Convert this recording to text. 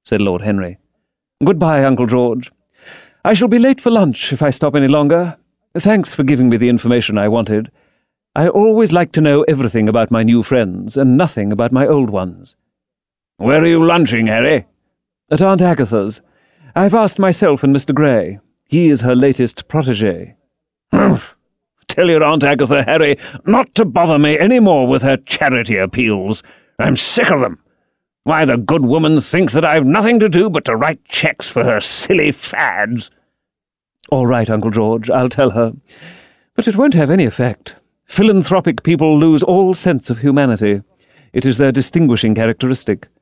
said Lord Henry. "Goodbye, Uncle George. I shall be late for lunch if I stop any longer. Thanks for giving me the information I wanted. I always like to know everything about my new friends, and nothing about my old ones." "Where are you lunching, Harry?" "At Aunt Agatha's. I've asked myself and Mr. Grey. He is her latest protégé." "Humph! Tell your Aunt Agatha, Harry, not to bother me any more with her charity appeals. I'm sick of them. Why, the good woman thinks that I've nothing to do but to write cheques for her silly fads." "All right, Uncle George, I'll tell her. But it won't have any effect. Philanthropic people lose all sense of humanity. It is their distinguishing characteristic.